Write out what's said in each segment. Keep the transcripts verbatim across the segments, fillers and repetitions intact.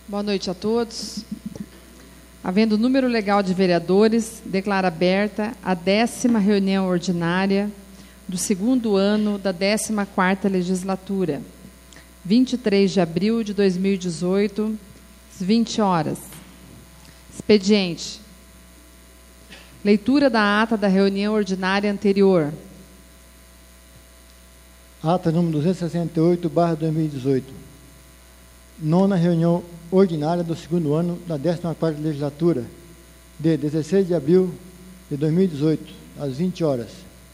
Boa noite a todos. Havendo número legal de vereadores, declaro aberta a décima reunião ordinária do segundo ano da décima quarta legislatura, vinte e três de abril de dois mil e dezoito, às vinte horas. Expediente. Leitura da ata da reunião ordinária anterior. Ata número duzentos e sessenta e oito, barra dois mil e dezoito. Nona reunião ordinária do segundo ano da décima quarta legislatura, de dezesseis de abril de dois mil e dezoito, às vinte horas.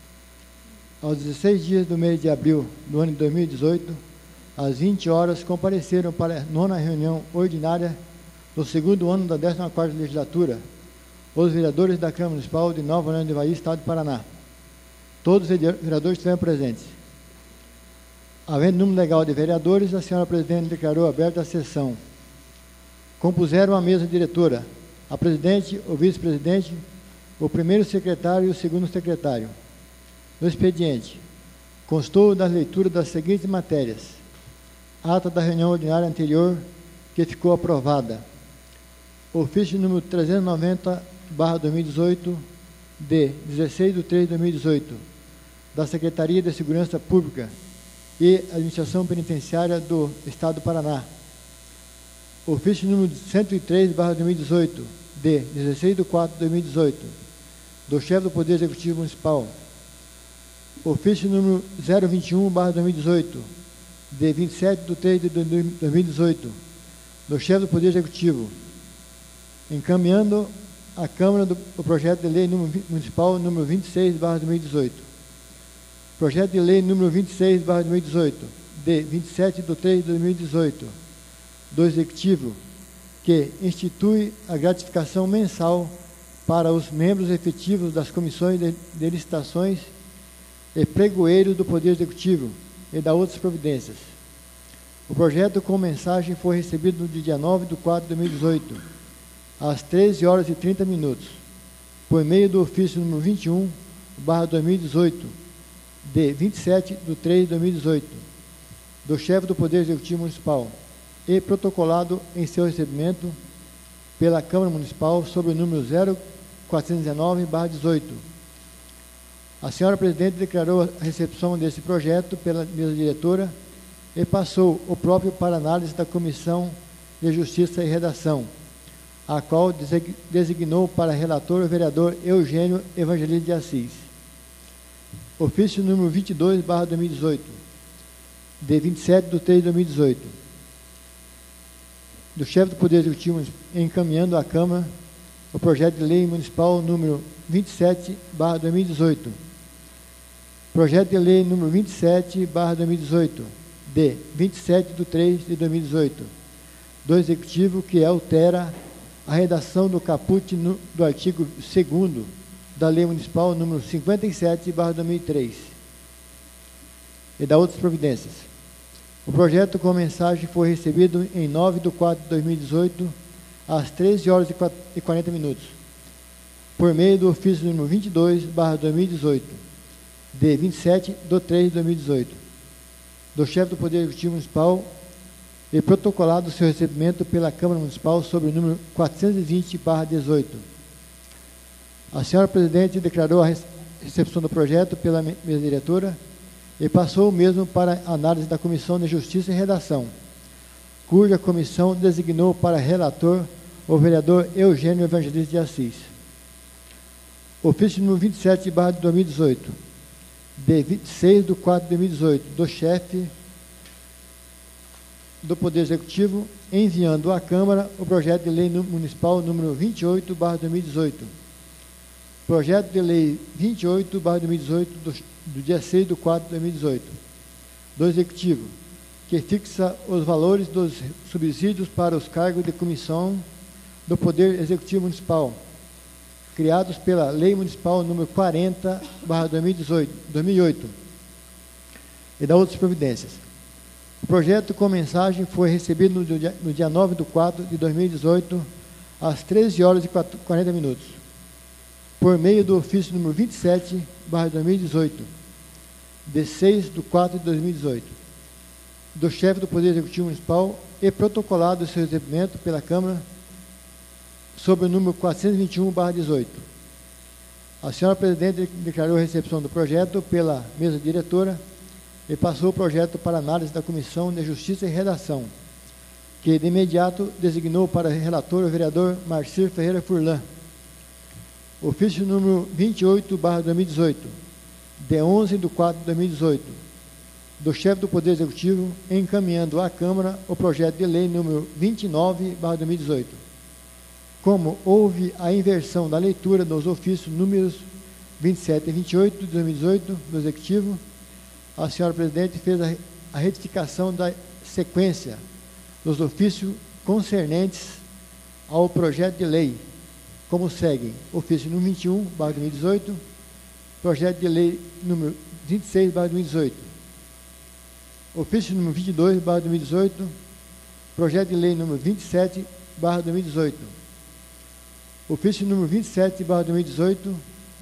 Aos dezesseis dias do mês de abril do ano de dois mil e dezoito, às vinte horas, compareceram para a nona reunião ordinária do segundo ano da décima quarta legislatura os vereadores da Câmara Municipal de Nova Orleans do Ivaí, Estado do Paraná. Todos os vereadores estiveram presentes. Havendo número legal de vereadores, a senhora presidente declarou aberta a sessão. Compuseram a mesa diretora, a presidente, o vice-presidente, o primeiro secretário e o segundo secretário. No expediente, constou da leitura das seguintes matérias. Ata da reunião ordinária anterior, que ficou aprovada. Ofício número trezentos e noventa, barra dois mil e dezoito, de dezesseis de três de dois mil e dezoito, da Secretaria de Segurança Pública e Administração Penitenciária do Estado do Paraná. Ofício número cento e três, barra dois mil e dezoito, de dezesseis de quatro de dois mil e dezoito, do chefe do Poder Executivo Municipal. Ofício número zero vinte e um, barra dois mil e dezoito, de vinte e sete de três de dois mil e dezoito, do chefe do Poder Executivo, encaminhando à Câmara do, o projeto de lei número, municipal número vinte e seis, barra dois mil e dezoito. Projeto de lei número vinte e seis, barra dois mil e dezoito, de vinte e sete de três de dois mil e dezoito, do Executivo, que institui a gratificação mensal para os membros efetivos das comissões de, de licitações e pregoeiros do Poder Executivo e da outras providências. O projeto com mensagem foi recebido no dia nove de quatro de dois mil e dezoito, às treze horas e trinta minutos, por meio do ofício número vinte e um, barra dois mil e dezoito, de vinte e sete de três de dois mil e dezoito, do chefe do Poder Executivo Municipal, e protocolado em seu recebimento pela Câmara Municipal sobre o número zero quatrocentos e dezenove, barra dezoito. A senhora presidente declarou a recepção desse projeto pela mesa diretora e passou o próprio para análise da Comissão de Justiça e Redação, a qual designou para relator o vereador Eugênio Evangelista de Assis. Ofício número vinte e dois, barra dois mil e dezoito, de vinte e sete de três de dois mil e dezoito, do chefe do Poder Executivo encaminhando à Câmara o projeto de lei municipal número vinte e sete, barra dois mil e dezoito. Projeto de lei número vinte e sete, barra dois mil e dezoito, de vinte e sete de três de dois mil e dezoito, do Executivo, que altera a redação do caput no, do artigo segundo da Lei Municipal número cinquenta e sete, barra dois mil e três, e da outras providências. O projeto com mensagem foi recebido em nove de quatro de dois mil e dezoito, às treze horas e quarenta minutos, por meio do ofício número vinte e dois, barra dois mil e dezoito, de vinte e sete de três de dois mil e dezoito, do chefe do Poder Executivo Municipal, e protocolado seu recebimento pela Câmara Municipal sobre o número quatrocentos e vinte, barra dezoito. A senhora presidente declarou a recepção do projeto pela mesa diretora e passou o mesmo para análise da Comissão de Justiça e Redação, cuja comissão designou para relator o vereador Eugênio Evangelista de Assis. Ofício número vinte e sete, barra dois mil e dezoito, de vinte e seis de quatro de dois mil e dezoito, do chefe do Poder Executivo, enviando à Câmara o projeto de lei municipal número vinte e oito, barra dois mil e dezoito. Projeto de lei vinte e oito, barra dois mil e dezoito, do, do dia seis de quatro de dois mil e dezoito, do Executivo, que fixa os valores dos subsídios para os cargos de comissão do Poder Executivo Municipal, criados pela Lei Municipal número quarenta, barra dois mil e dezoito, dois mil e oito, e da outras providências. O projeto com mensagem foi recebido no dia, no dia nove de quatro de dois mil e dezoito, às treze horas e quarenta minutos, por meio do ofício número vinte e sete, barra dois mil e dezoito, de seis de quatro de dois mil e dezoito. do chefe do Poder Executivo Municipal e protocolado o seu recebimento pela Câmara sob o número quatrocentos e vinte e um barra dezoito. A senhora Presidente declarou a recepção do projeto pela mesa diretora e passou o projeto para análise da Comissão de Justiça e Redação, que de imediato designou para relator o vereador Marcir Ferreira Furlan. Ofício número vinte e oito barra dois mil e dezoito, de onze de quatro de dois mil e dezoito, do chefe do Poder Executivo, encaminhando à Câmara o projeto de lei número vinte e nove barra dois mil e dezoito. Como houve a inversão da leitura dos ofícios números vinte e sete e vinte e oito de dois mil e dezoito do Executivo, a senhora Presidente fez a, a retificação da sequência dos ofícios concernentes ao projeto de lei, como seguem: ofício número vinte e um barra dois mil e dezoito, projeto de lei número vinte e seis barra dois mil e dezoito, ofício número vinte e dois barra dois mil e dezoito, projeto de lei número vinte e sete barra dois mil e dezoito, ofício número vinte e sete barra dois mil e dezoito,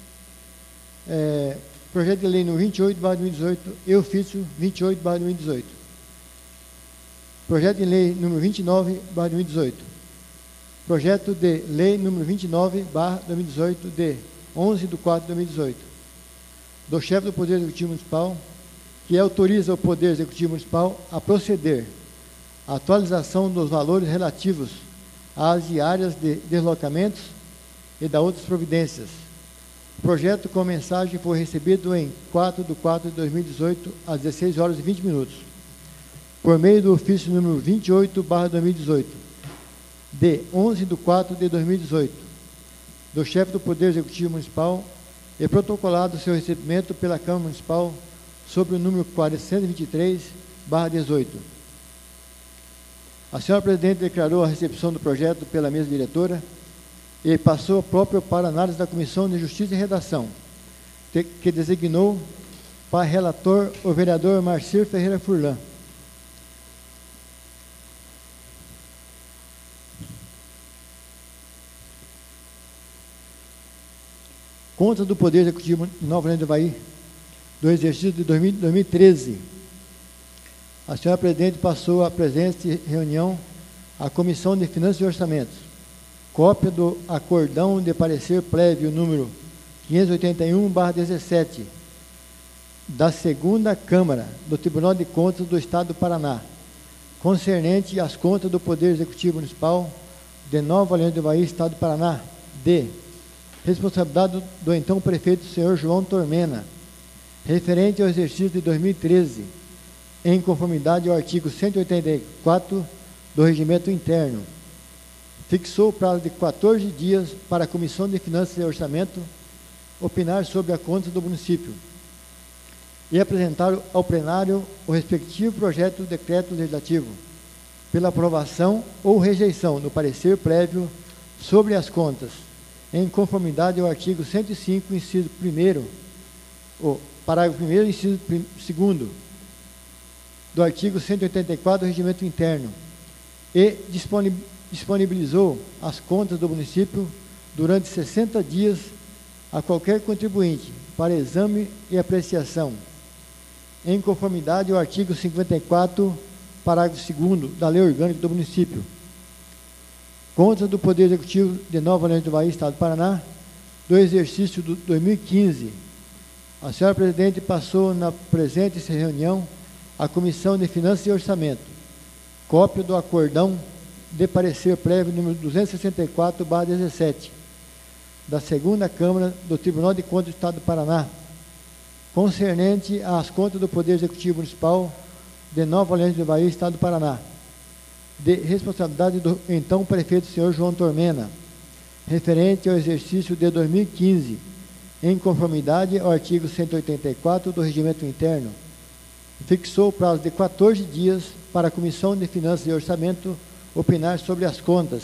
é, projeto de lei número vinte e oito barra dois mil e dezoito e ofício vinte e oito barra dois mil e dezoito, projeto de lei número vinte e nove barra dois mil e dezoito, projeto de lei número vinte e nove barra dois mil e dezoito de onze de quatro de dois mil e dezoito, do chefe do Poder Executivo Municipal, que autoriza o Poder Executivo Municipal a proceder à atualização dos valores relativos às diárias de deslocamentos e da outras providências. O projeto com mensagem foi recebido em quatro de quatro de dois mil e dezoito, às dezesseis horas e vinte minutos, por meio do ofício número vinte e oito barra dois mil e dezoito, de onze de quatro de dois mil e dezoito, do chefe do Poder Executivo Municipal e protocolado seu recebimento pela Câmara Municipal sobre o número quatrocentos e vinte e três barra dezoito. A senhora Presidente declarou a recepção do projeto pela mesa diretora e passou próprio para análise da Comissão de Justiça e Redação, que designou para relator o vereador Marcir Ferreira Furlan. Contas do Poder Executivo de Nova Orleans do Havaí, do exercício de dois mil e treze. A senhora Presidente passou a presente reunião à Comissão de Finanças e Orçamentos, cópia do acordão de parecer prévio número quinhentos e oitenta e um barra dezessete, da segunda Câmara do Tribunal de Contas do Estado do Paraná, concernente às contas do Poder Executivo Municipal de Nova Orleans do Havaí, Estado do Paraná, de responsabilidade do, do então prefeito, senhor João Tormena, referente ao exercício de dois mil e treze, em conformidade ao artigo cento e oitenta e quatro do Regimento Interno. Fixou o prazo de quatorze dias para a Comissão de Finanças e Orçamento opinar sobre a conta do município e apresentar ao plenário o respectivo projeto de decreto legislativo pela aprovação ou rejeição do parecer prévio sobre as contas, em conformidade ao artigo cento e cinco, inciso primeiro, o parágrafo primeiro, inciso segundo, do artigo cento e oitenta e quatro do Regimento Interno, e disponibilizou as contas do município durante sessenta dias a qualquer contribuinte para exame e apreciação, em conformidade ao artigo cinquenta e quatro, parágrafo segundo da Lei Orgânica do Município. Contas do Poder Executivo de Nova Orleans do Havaí, Estado do Paraná, do exercício de dois mil e quinze. A senhora Presidente passou na presente reunião à Comissão de Finanças e Orçamento, cópia do acordão de parecer prévio número duzentos e sessenta e quatro barra dezessete, da segunda Câmara do Tribunal de Contas do Estado do Paraná, concernente às contas do Poder Executivo Municipal de Nova Orleans do Havaí, Estado do Paraná, de responsabilidade do então prefeito, senhor João Tormena, referente ao exercício de dois mil e quinze, em conformidade ao artigo cento e oitenta e quatro do Regimento Interno, fixou o prazo de quatorze dias para a Comissão de Finanças e Orçamento opinar sobre as contas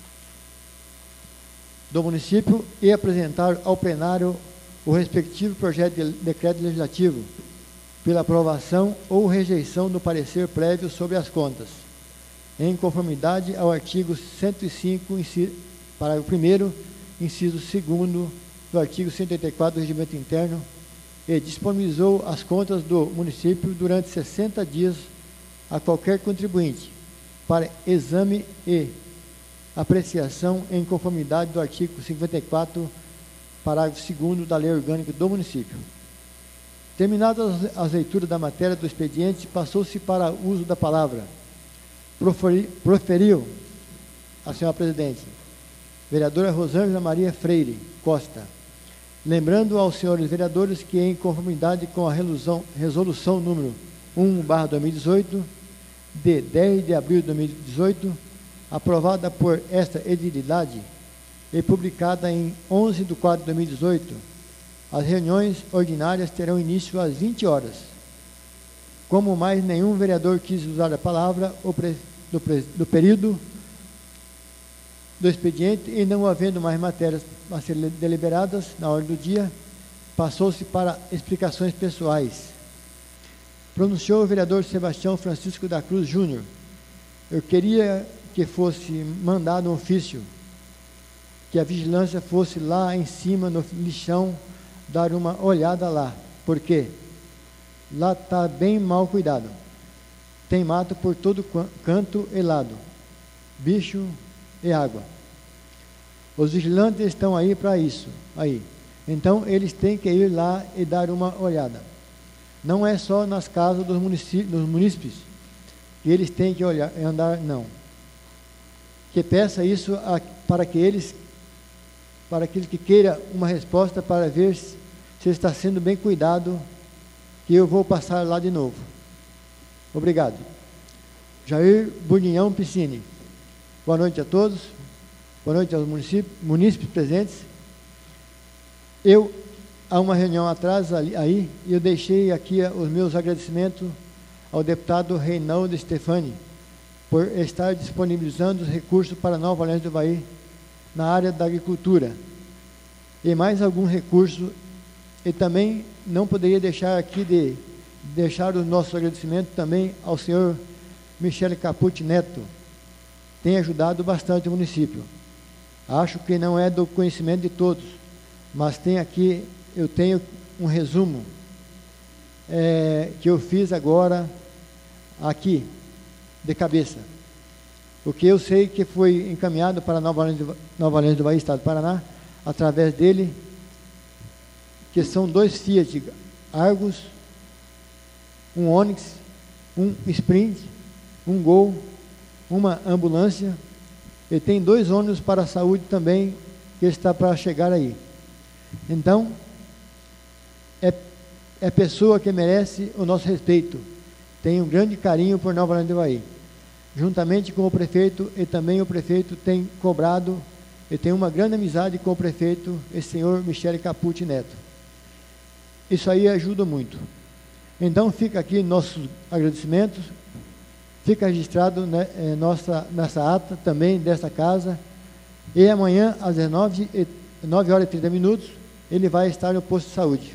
do município e apresentar ao plenário o respectivo projeto de decreto legislativo pela aprovação ou rejeição do parecer prévio sobre as contas, em conformidade ao artigo cento e cinco, inciso, parágrafo primeiro, inciso segundo do artigo cento e oitenta e quatro do Regimento Interno, e disponibilizou as contas do município durante sessenta dias a qualquer contribuinte para exame e apreciação em conformidade do artigo cinquenta e quatro, parágrafo segundo da Lei Orgânica do Município. Terminadas as leituras da matéria do expediente, passou-se para o uso da palavra. Proferi, proferiu a senhora presidente, vereadora Rosângela Maria Freire Costa, lembrando aos senhores vereadores que, em conformidade com a resolução, resolução número um barra dois mil e dezoito, de dez de abril de dois mil e dezoito, aprovada por esta edilidade e publicada em onze de quatro de dois mil e dezoito, as reuniões ordinárias terão início às vinte horas. Como mais nenhum vereador quis usar a palavra o pre, do, pre, do período do expediente e não havendo mais matérias a serem deliberadas na ordem do dia, passou-se para explicações pessoais. Pronunciou o vereador Sebastião Francisco da Cruz Júnior: eu queria que fosse mandado um ofício, que a vigilância fosse lá em cima no lixão dar uma olhada lá, porque lá está bem mal cuidado, tem mato por todo canto e lado, bicho e água. Os vigilantes estão aí para isso, aí. Então eles têm que ir lá e dar uma olhada. Não é só nas casas dos municípios, dos munícipes que eles têm que olhar, andar, não. Que peça isso a, para que eles, para aquele que queira uma resposta para ver se, se está sendo bem cuidado, que eu vou passar lá de novo. Obrigado. Jair Buninhão Piscine. Boa noite a todos. Boa noite aos munícipes, munícipes presentes. Eu, há uma reunião atrás ali, aí, e eu deixei aqui os meus agradecimentos ao deputado Reinaldo Stefani por estar disponibilizando os recursos para Nova Orleans do Ivaí na área da agricultura e mais algum recurso. E também não poderia deixar aqui de deixar o nosso agradecimento também ao senhor Michele Capucci Neto. Tem ajudado bastante o município. Acho que não é do conhecimento de todos, mas tem aqui, eu tenho um resumo é, que eu fiz agora aqui, de cabeça. Porque eu sei que foi encaminhado para Nova Orleans do, Nova Orleans do Ivaí, Estado do Paraná, através dele, que são dois Fiat Argos, um Onix, um Sprint, um Gol, uma ambulância, e tem dois ônibus para a saúde também, que está para chegar aí. Então, é, é pessoa que merece o nosso respeito. Tem um grande carinho por Nova Orleans do Ivaí. Juntamente com o prefeito, e também o prefeito tem cobrado, e tem uma grande amizade com o prefeito, esse senhor Michele Capucci Neto. Isso aí ajuda muito. Então, fica aqui nossos agradecimentos. Fica registrado, né, é, nossa, nessa ata também desta casa. E amanhã, às nove horas e trinta minutos, ele vai estar no posto de saúde.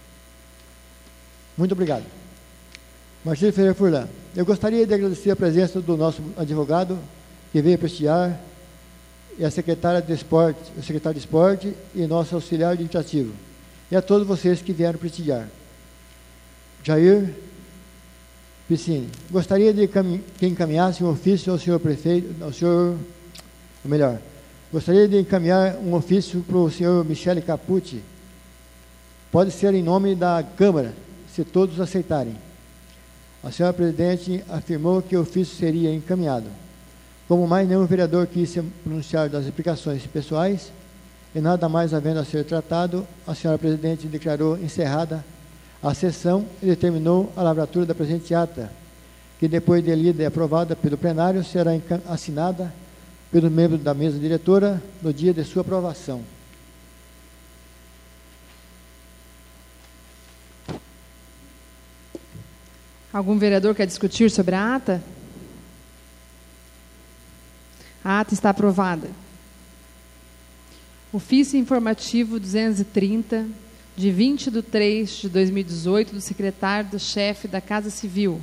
Muito obrigado. Marcelo Ferreira Furlan. Eu gostaria de agradecer a presença do nosso advogado, que veio prestigiar, e a secretária de esporte, o secretário de esporte e nosso auxiliar administrativo. E a todos vocês que vieram prestigiar. Jair Piscine. Gostaria de que encaminhasse um ofício ao senhor prefeito, ao senhor, ou melhor, gostaria de encaminhar um ofício para o senhor Michele Capucci. Pode ser em nome da Câmara, se todos aceitarem. A senhora presidente afirmou que o ofício seria encaminhado. Como mais nenhum vereador quis se pronunciar das explicações pessoais, e nada mais havendo a ser tratado, a senhora presidente declarou encerrada a sessão e determinou a lavratura da presente ata, que depois de lida e aprovada pelo plenário, será assinada pelos membros da mesa diretora no dia de sua aprovação. Algum vereador quer discutir sobre a ata? A ata está aprovada. Ofício informativo duzentos e trinta, de vinte de três de dois mil e dezoito, do secretário-chefe da Casa Civil.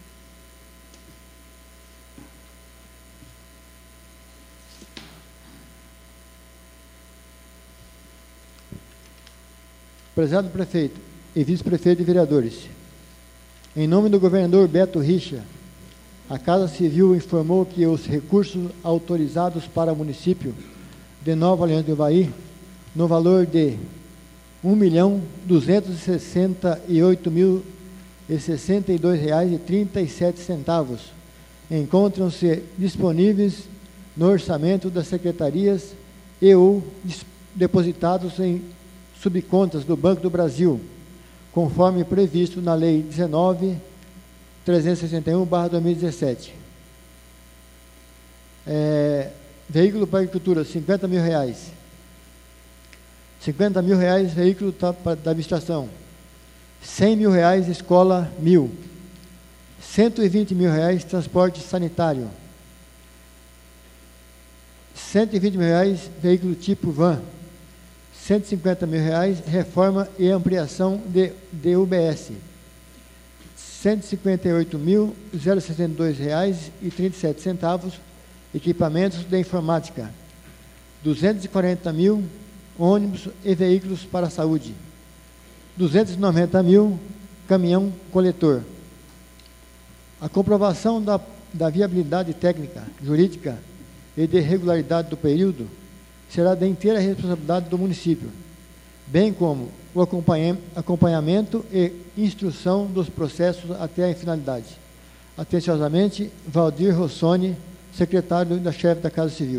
Prezado prefeito e vice-prefeito e vereadores, em nome do governador Beto Richa a Casa Civil informou que os recursos autorizados para o município de Nova Aliança do Ivaí, no valor de um milhão duzentos e sessenta e oito mil e sessenta e dois reais e trinta e sete centavos, encontram-se disponíveis no orçamento das secretarias e ou depositados em subcontas do Banco do Brasil, conforme previsto na Lei dezenove mil trezentos e sessenta e um barra dois mil e dezessete. É, veículo para agricultura, cinquenta mil reais. cinquenta mil reais, veículo da, da administração. cem mil reais, escola, mil. cento e vinte mil reais, transporte sanitário. cento e vinte mil reais, veículo tipo van. cento e cinquenta mil reais, reforma e ampliação de, de U B S. cento e cinquenta e oito mil, sessenta e dois reais e trinta e sete centavos, equipamentos de informática. duzentos e quarenta mil, ônibus e veículos para a saúde. duzentos e noventa mil, caminhão coletor. A comprovação da, da viabilidade técnica, jurídica e de regularidade do período será da inteira responsabilidade do município, bem como o acompanhamento e instrução dos processos até a finalidade. Atenciosamente, Valdir Rossoni, secretário da chefe da Casa Civil.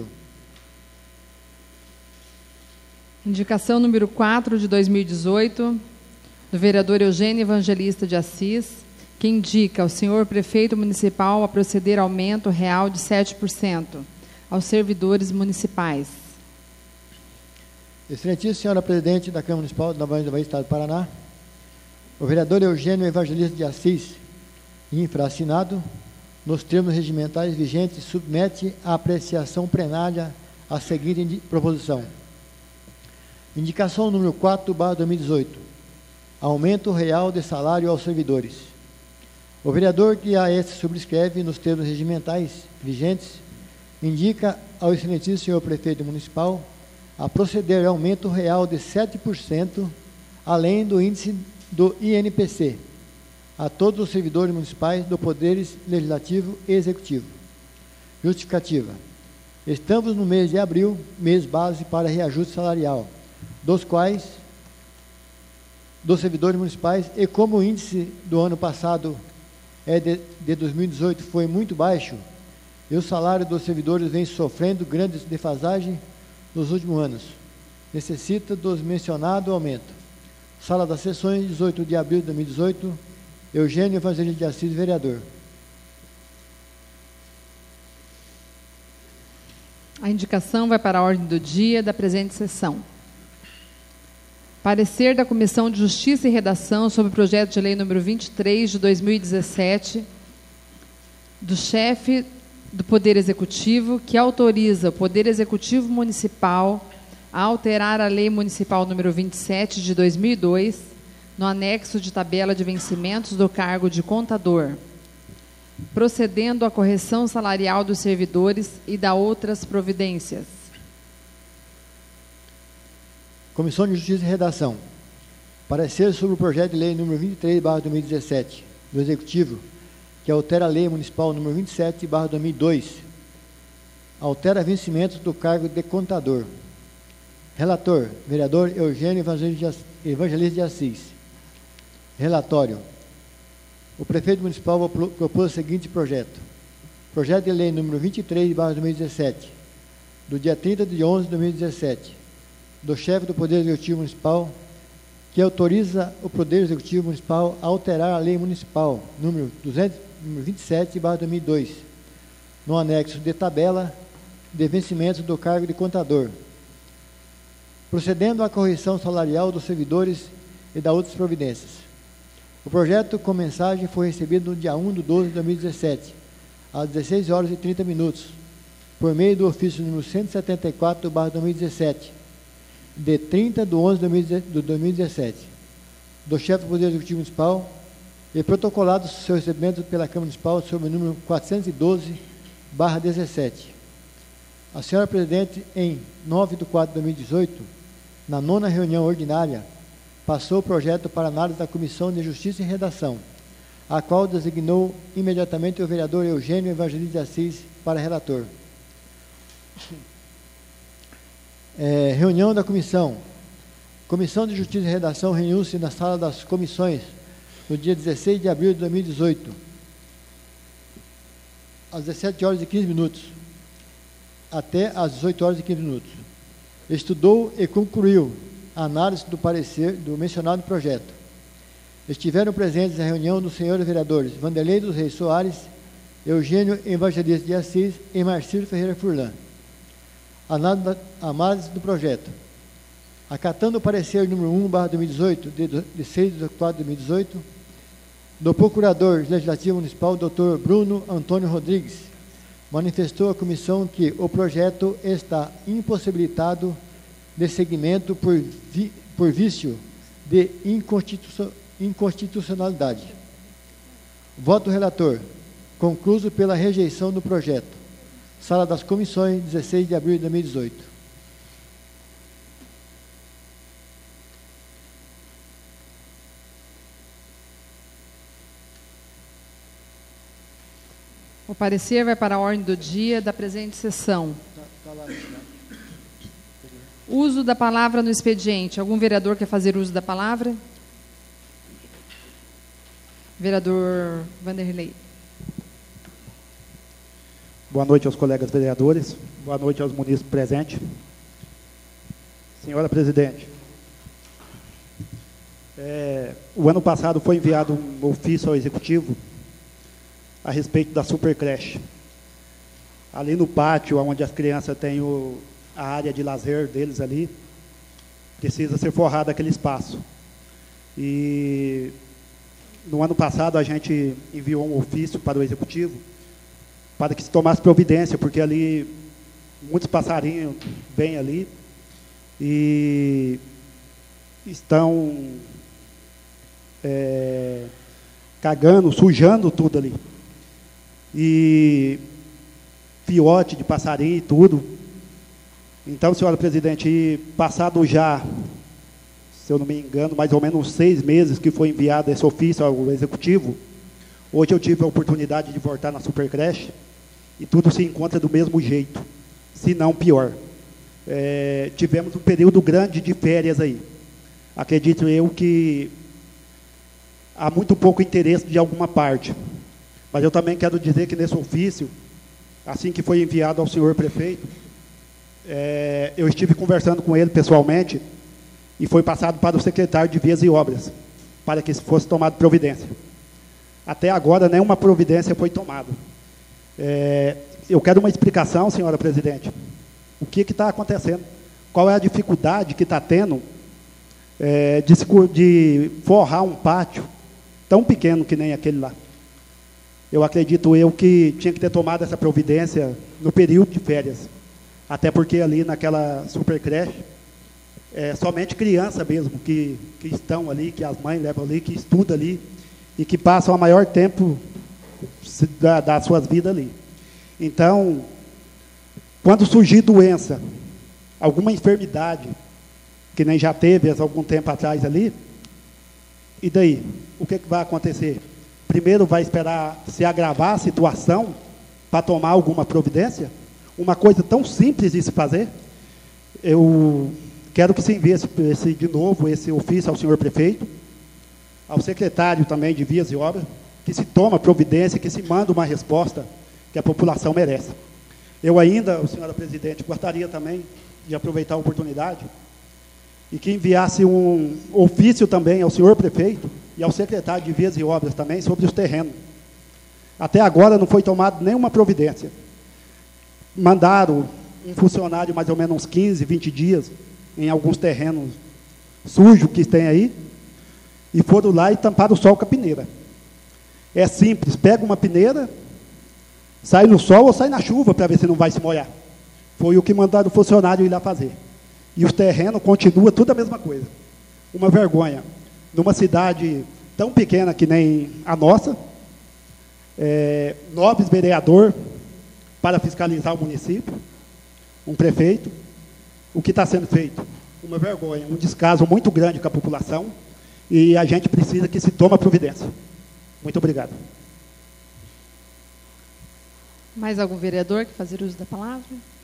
Indicação número quatro de dois mil e dezoito, do vereador Eugênio Evangelista de Assis, que indica ao senhor prefeito municipal a proceder ao aumento real de sete por cento aos servidores municipais. Excelentíssima senhora presidente da Câmara Municipal de Nova Aliança do Ivaí, Estado do Paraná, o vereador Eugênio Evangelista de Assis, infraassinado, nos termos regimentais vigentes, submete à apreciação plenária a seguinte proposição. Indicação número quatro barra dois mil e dezoito. Aumento real de salário aos servidores. O vereador que a este subscreve nos termos regimentais vigentes indica ao excelentíssimo senhor prefeito municipal a proceder ao aumento real de sete por cento, além do índice do I N P C, a todos os servidores municipais do Poder Legislativo e Executivo. Justificativa. Estamos no mês de abril, mês base para reajuste salarial, dos quais, dos servidores municipais, e como o índice do ano passado é de, de dois mil e dezoito foi muito baixo, e o salário dos servidores vem sofrendo grandes defasagens nos últimos anos. Necessita dos mencionados aumento. Sala das Sessões, dezoito de abril de dois mil e dezoito, Eugênio Evangelista de Assis, vereador. A indicação vai para a ordem do dia da presente sessão. Parecer da Comissão de Justiça e Redação sobre o projeto de lei número vinte e três de dois mil e dezessete, do chefe do Poder Executivo, que autoriza o Poder Executivo Municipal a alterar a Lei Municipal número vinte e sete de dois mil e dois, no anexo de tabela de vencimentos do cargo de contador, procedendo à correção salarial dos servidores e da outras providências. Comissão de Justiça e Redação. Parecer sobre o projeto de lei número vinte e três barra dois mil e dezessete, do Executivo, que altera a Lei Municipal número vinte e sete barra dois mil e dois, altera vencimentos do cargo de contador. Relator, vereador Eugênio Evangelista de Assis. Relatório. O prefeito municipal propôs o seguinte projeto. Projeto de lei número vinte e três barra dois mil e dezessete, do dia trinta de onze de dois mil e dezessete, do chefe do Poder Executivo Municipal, que autoriza o Poder Executivo Municipal a alterar a Lei Municipal número, duzentos, número vinte e sete barra dois mil e dois, no anexo de tabela de vencimentos do cargo de contador, procedendo à correção salarial dos servidores e da outras providências. O projeto com mensagem foi recebido no dia um de doze de dois mil e dezessete, às dezesseis horas e trinta minutos, por meio do ofício número cento e setenta e quatro barra dois mil e dezessete, de trinta de onze de dois mil e dezessete, do chefe do Poder Executivo Municipal, e protocolado seu recebimento pela Câmara Municipal sob o número quatrocentos e doze barra dezessete. A senhora presidente, em nove de quatro de dois mil e dezoito, na nona reunião ordinária, passou o projeto para análise da Comissão de Justiça e Redação, a qual designou imediatamente o vereador Eugênio Evangelista de Assis para relator. É, reunião da comissão. Comissão de Justiça e Redação reuniu-se na sala das comissões no dia dezesseis de abril de dois mil e dezoito, às dezessete horas e quinze minutos, até às dezoito horas e quinze minutos. Estudou e concluiu a análise do parecer do mencionado projeto. Estiveram presentes na reunião dos senhores vereadores Vanderlei dos Reis Soares, Eugênio Evangelista de Assis e Marcílio Ferreira Furlan. Análise do projeto. Acatando o parecer número um barra dois mil e dezoito, de seis de quatro de dois mil e dezoito, do Procurador Legislativo Municipal, doutor Bruno Antônio Rodrigues, manifestou à comissão que o projeto está impossibilitado de seguimento por, vi, por vício de inconstitu, inconstitucionalidade. Voto relator. Concluso pela rejeição do projeto. Sala das Comissões, dezesseis de abril de dois mil e dezoito. O parecer vai para a ordem do dia da presente sessão. Uso da palavra no expediente. Algum vereador quer fazer uso da palavra? Vereador Vanderlei. Boa noite aos colegas vereadores. Boa noite aos munícipes presentes. Senhora presidente, é, o ano passado foi enviado um ofício ao executivo a respeito da supercreche. Ali no pátio, onde as crianças têm o, a área de lazer deles ali, precisa ser forrado aquele espaço. E no ano passado a gente enviou um ofício para o executivo para que se tomasse providência, porque ali muitos passarinhos vêm ali e estão é, cagando, sujando tudo ali. E fiote de passarinho e tudo. Então, senhora presidente, passado já, se eu não me engano, mais ou menos uns seis meses que foi enviado esse ofício ao executivo, hoje eu tive a oportunidade de voltar na supercreche e tudo se encontra do mesmo jeito, se não pior. É, tivemos um período grande de férias aí. Acredito eu que há muito pouco interesse de alguma parte. Mas eu também quero dizer que nesse ofício, assim que foi enviado ao senhor prefeito, é, eu estive conversando com ele pessoalmente e foi passado para o secretário de Vias e Obras, para que fosse tomada providência. Até agora, nenhuma providência foi tomada. É, eu quero uma explicação, senhora presidente, o que está acontecendo, qual é a dificuldade que está tendo é, de, de forrar um pátio tão pequeno que nem aquele lá. Eu acredito eu que tinha que ter tomado essa providência no período de férias. Até porque ali naquela supercreche, é somente criança mesmo que, que estão ali, que as mães levam ali, que estudam ali e que passam o maior tempo da, das suas vidas ali. Então, quando surgir doença, alguma enfermidade, que nem já teve há algum tempo atrás ali, e daí? O que, que vai acontecer? Primeiro vai esperar se agravar a situação para tomar alguma providência? Uma coisa tão simples de se fazer? Eu quero que se envie esse, esse, de novo esse ofício ao senhor prefeito, ao secretário também de Vias e Obras, que se toma providência, que se manda uma resposta que a população merece. Eu ainda, senhora presidente, gostaria também de aproveitar a oportunidade e que enviasse um ofício também ao senhor prefeito e ao secretário de Vias e Obras também sobre os terrenos. Até agora não foi tomada nenhuma providência. Mandaram um funcionário mais ou menos uns quinze, vinte dias em alguns terrenos sujos que tem aí e foram lá e tamparam o sol com a peneira. É simples, pega uma peneira, sai no sol ou sai na chuva para ver se não vai se molhar. Foi o que mandaram o funcionário ir lá fazer. E os terrenos continuam tudo a mesma coisa. Uma vergonha. Numa cidade tão pequena que nem a nossa, é, nove vereador para fiscalizar o município, um prefeito, o que está sendo feito? Uma vergonha, um descaso muito grande com a população, e a gente precisa que se tome providência. Muito obrigado. Mais algum vereador que fazer uso da palavra?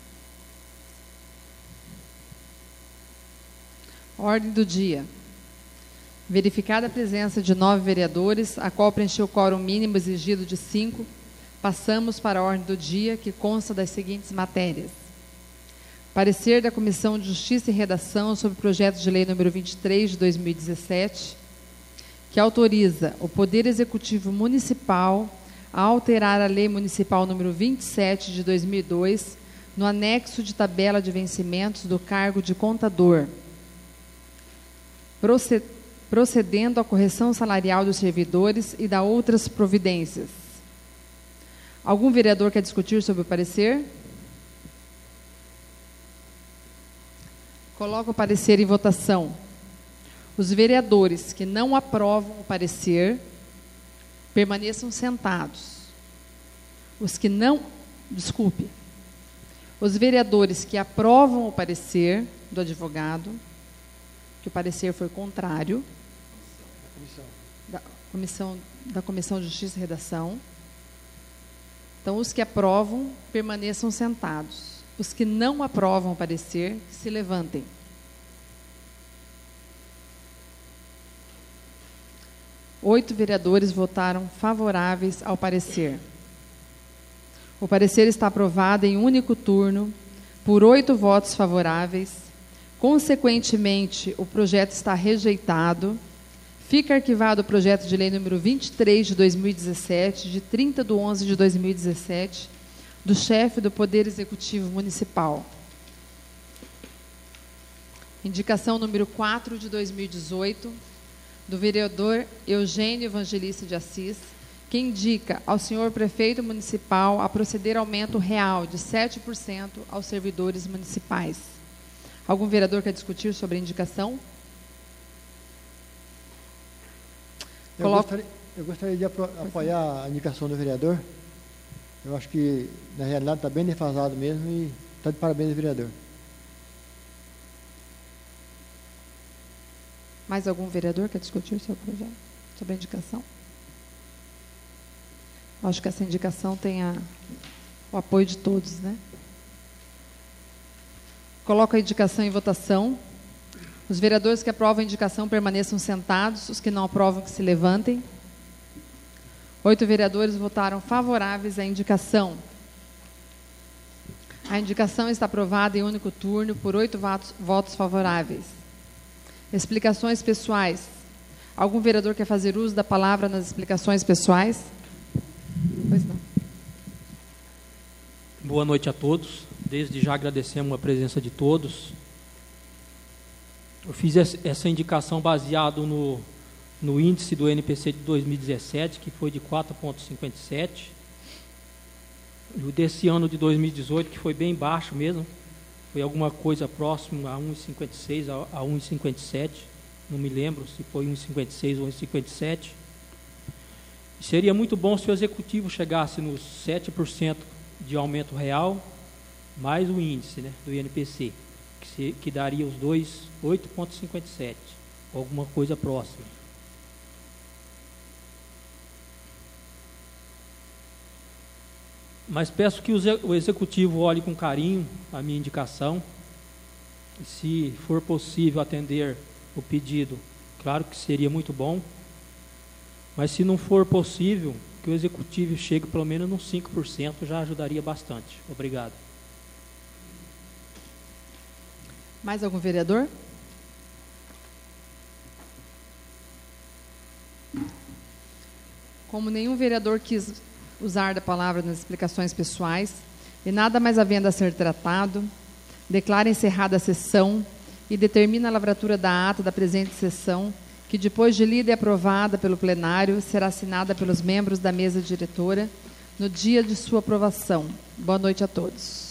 Ordem do dia. Verificada a presença de nove vereadores, a qual preencheu o quórum mínimo exigido de cinco, passamos para a ordem do dia, que consta das seguintes matérias. Parecer da Comissão de Justiça e Redação sobre o projeto de lei número vinte e três de dois mil e dezessete, que autoriza o Poder Executivo Municipal a alterar a Lei Municipal número vinte e sete de dois mil e dois, no anexo de tabela de vencimentos do cargo de contador, procedendo à correção salarial dos servidores e da outras providências. Algum vereador quer discutir sobre o parecer? Coloco o parecer em votação. Os vereadores que não aprovam o parecer, permaneçam sentados. Os que não... Desculpe. Os vereadores que aprovam o parecer do advogado, que o parecer foi contrário, da comissão, da Comissão de Justiça e Redação. Então, os que aprovam, permaneçam sentados. Os que não aprovam o parecer, se levantem. Oito vereadores votaram favoráveis ao parecer. O parecer está aprovado em único turno, por oito votos favoráveis. Consequentemente, o projeto está rejeitado. Fica arquivado o projeto de lei número vinte e três de dois mil e dezessete, de trinta de onze de dois mil e dezessete, do chefe do Poder Executivo Municipal. Indicação número quatro de dois mil e dezoito, do vereador Eugênio Evangelista de Assis, que indica ao senhor prefeito municipal a proceder ao aumento real de sete por cento aos servidores municipais. Algum vereador quer discutir sobre a indicação? Eu, Coloco... gostaria, eu gostaria de apro- apoiar a indicação do vereador. Eu acho que, na realidade, está bem defasado mesmo e está de parabéns, vereador. Mais algum vereador quer discutir sobre o projeto, sobre a indicação? Acho que essa indicação tem a, o apoio de todos, né? Coloco a indicação em votação. Os vereadores que aprovam a indicação permaneçam sentados, os que não aprovam que se levantem. Oito vereadores votaram favoráveis à indicação. A indicação está aprovada em único turno por oito votos, votos favoráveis. Explicações pessoais. Algum vereador quer fazer uso da palavra nas explicações pessoais? Pois não. Boa noite a todos. Desde já agradecemos a presença de todos. Eu fiz essa indicação baseado no, no índice do N P C de dois mil e dezessete, que foi de quatro vírgula cinquenta e sete. E o desse ano de dois mil e dezoito, que foi bem baixo mesmo. Foi alguma coisa próximo a um vírgula cinquenta e seis, a um vírgula cinquenta e sete. Não me lembro se foi um vírgula cinquenta e seis ou um vírgula cinquenta e sete. E seria muito bom se o executivo chegasse nos sete por cento de aumento real, mais o índice, né, do I N P C, que, se, que daria os dois, oito vírgula cinquenta e sete, alguma coisa próxima. Mas peço que o executivo olhe com carinho a minha indicação, e se for possível atender o pedido, claro que seria muito bom, mas se não for possível, que o executivo chegue pelo menos nos cinco por cento, já ajudaria bastante. Obrigado. Mais algum vereador? Como nenhum vereador quis usar da palavra nas explicações pessoais, e nada mais havendo a ser tratado, declara encerrada a sessão e determina a lavratura da ata da presente sessão, que depois de lida e aprovada pelo plenário, será assinada pelos membros da mesa diretora no dia de sua aprovação. Boa noite a todos.